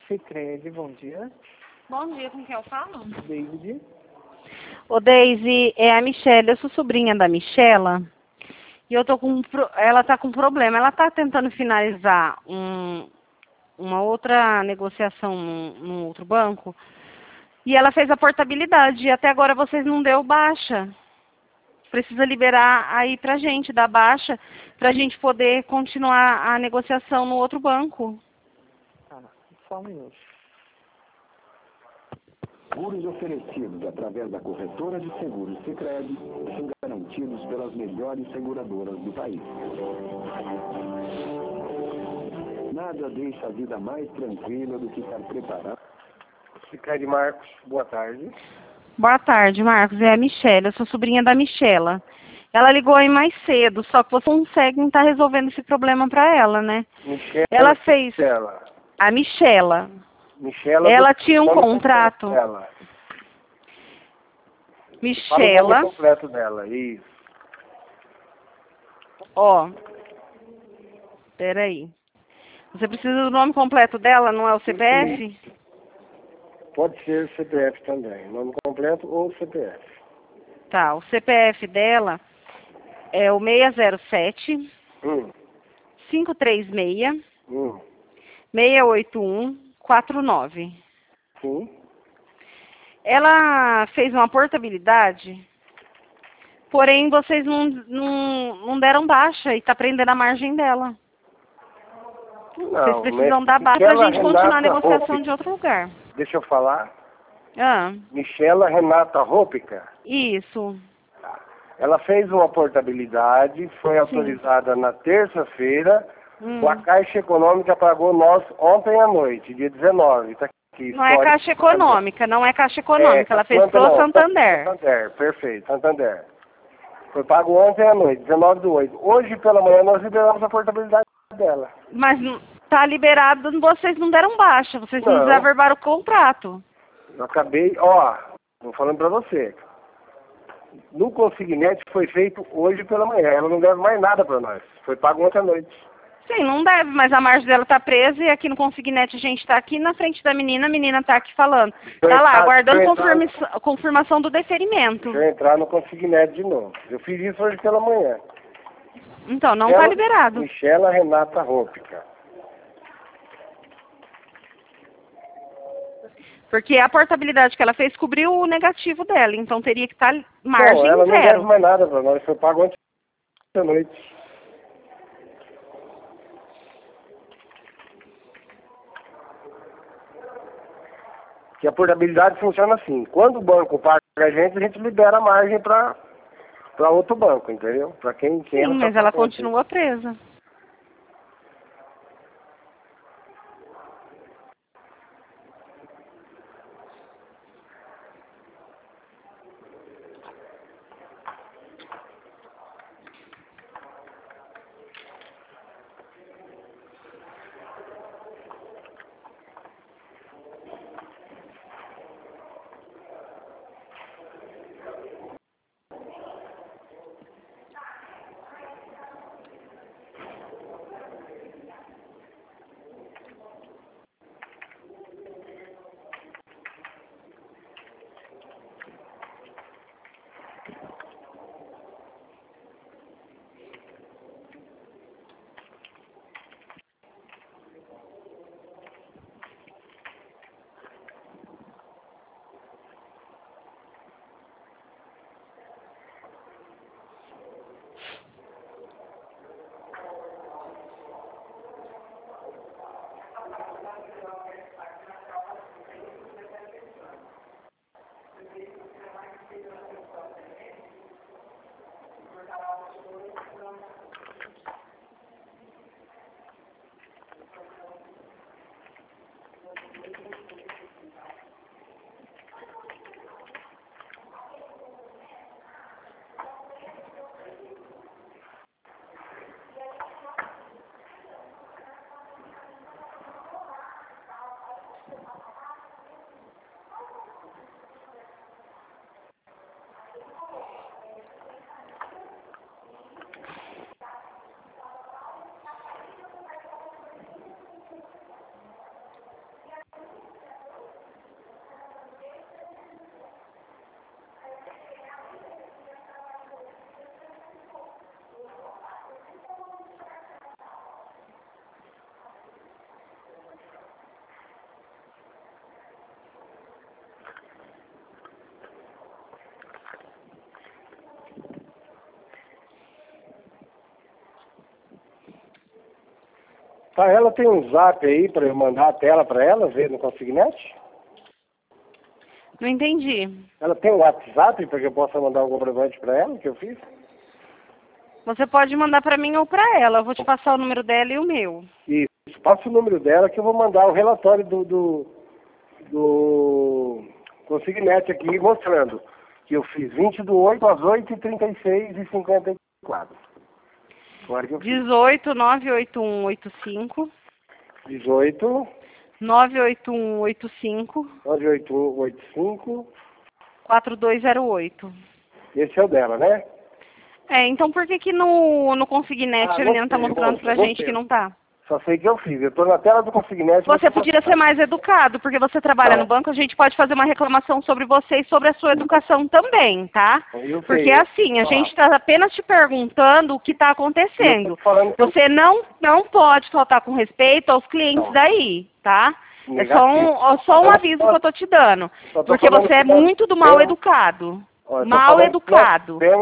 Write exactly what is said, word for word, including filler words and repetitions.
Sicredi, bom dia. Bom dia, com quem eu falo? David. Ô, Deise, é a Michelle, eu sou sobrinha da Michela. E eu tô com um pro- ela tá com problema. Ela tá tentando finalizar um, uma outra negociação num, num outro banco. E ela fez a portabilidade. E até agora vocês não deu baixa. Precisa liberar aí pra gente, dar baixa, pra gente poder continuar a negociação no outro banco. Ah, só um minuto. Seguros oferecidos através da corretora de seguros Sicredi são garantidos pelas melhores seguradoras do país. Nada deixa a vida mais tranquila do que estar preparado. Sicredi Marcos, boa tarde. Boa tarde, Marcos. É a Michelle, eu sou sobrinha da Michela. Ela ligou aí mais cedo, só que você consegue estar resolvendo esse problema para ela, né? Michela, Ela fez... Michela. A Michela. Michela Ela do... tinha um nome contrato. completo dela. Fala o Michela. nome completo dela, isso. Ó. Peraí. Você precisa do nome completo dela, não é o C P F? Pode ser C P F também, nome completo ou C P F. Tá, o C P F dela é o seis zero sete, Hum, cinco três seis, hum, seis oito um, quatro nove. sim. Ela fez uma portabilidade, porém vocês não, não, não deram baixa e está prendendo a margem dela. Não, vocês precisam mas dar baixa para a Michela gente continuar a Renata negociação Rópica. de outro lugar. Deixa eu falar. Ah, Michela Renata Rópica. isso. Ela fez uma portabilidade, foi autorizada na terça-feira. Hum. A Caixa Econômica pagou nós ontem à noite, dia dezenove. Tá aqui, Não é histórico. Caixa Econômica, não é Caixa Econômica. É, Ela fez quanto pro não? Santander. Santander, perfeito, Santander. Foi pago ontem à noite, dezenove do oito. Hoje pela manhã nós liberamos a portabilidade dela. Mas não- tá liberado, vocês não deram baixa, vocês não, Não. desaverbaram o contrato. Eu acabei, ó, tô falando pra você. No consignete foi feito hoje pela manhã. Ela não deve mais nada pra nós. Foi pago ontem à noite. Sim, não deve, mas a margem dela tá presa e aqui no consignete a gente tá aqui na frente da menina, a menina tá aqui falando. eu Tá lá, entrar- aguardando deixa eu entrar- confirma- confirmação do deferimento. Deixa eu entrar no consignete de novo. Eu fiz isso hoje pela manhã. Então, não tá Michela- liberado. Michela Renata Rópica. Porque a portabilidade que ela fez cobriu o negativo dela, então teria que estar margem Não, ela não deve zero. mais nada pra nós. Foi pago ontem à noite. Que a portabilidade funciona assim. Quando o banco paga a gente, a gente libera a margem para para outro banco, entendeu? Para quem quer. Sim, mas ela continua presa. Tá, ela tem um zap aí para eu mandar a tela para ela ver no Consignet? Não entendi. Ela tem um WhatsApp para que eu possa mandar um comprovante para ela que eu fiz? Você pode mandar para mim ou para ela. Eu vou te passar o número dela e o meu. Isso. Passa o número dela que eu vou mandar o relatório do, do, do Consignet aqui mostrando que eu fiz vinte do oito às oito e trinta e seis e cinquenta e quatro. Agora que eu fiz. dezoito, nove oito um oito cinco. dezoito, nove oito um oito cinco. nove oito um oito cinco. quatro dois zero oito. Esse é o dela, né? É, então por que que no, no Consignet Ah, a menina tá gostei, mostrando gostei, pra gente gostei. que não tá? Só sei que eu fiz. Eu tô na tela do Consignet. Você podia ser mais educado, porque você trabalha no banco, a gente pode fazer uma reclamação sobre você e sobre a sua educação também, tá? Eu sei. Porque assim, a gente está apenas te perguntando o que está acontecendo. Eu tô falando que eu- Você não, não pode faltar com respeito aos clientes Não. daí, tá? É Negativo. só um, é só um aviso que eu tô te dando. Só tô Porque falando você é que nós muito do mal temos- educado. Ó, eu tô Mal falando que nós educado. temos